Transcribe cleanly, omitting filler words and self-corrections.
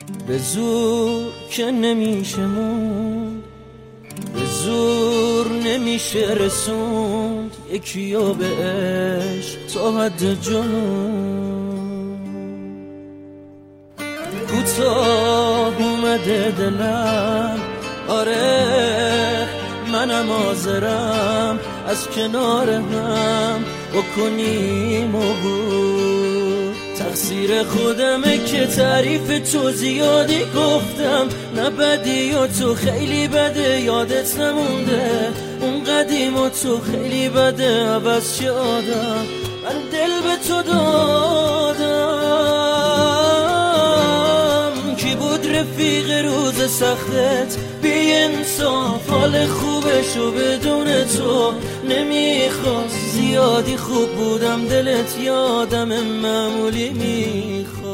به زور که نمیشه موند، به زور نمیشه رسوند یکیو به عشق تا حد جنون. کوتاه اومده دلم، آره منم حاضرم از کنار هم بکنیم عبور. تقصیر خودمه که تعریف تو زیادی گفتم، نه بدی و تو خیلی بده یادت نمونده، اون قدیم و تو خیلی بده عوض چه آدم من دل به تو دادم. کی بود رفیق روز سختت بی انصاف، حال خوبشو بدون تو نمیخواست، زیادی خوب بودم دلت یادم معمولی میخواست.